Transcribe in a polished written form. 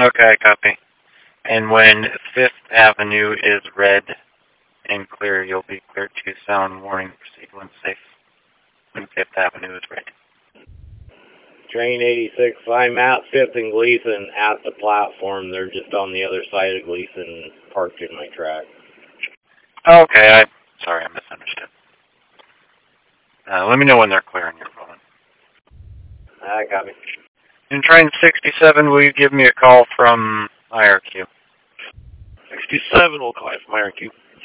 Okay, copy. And when 5th Avenue is red and clear, you'll be clear to sound warning. Proceed when safe. When 5th Avenue is red. Train 86, I'm at 5th and Gleason at the platform. They're just on the other side of Gleason, parked in my track. Okay, sorry, I misunderstood. Let me know when they're clear and you're rolling. Copy. In train 67, will you give me a call from IRQ? 67 will call from IRQ.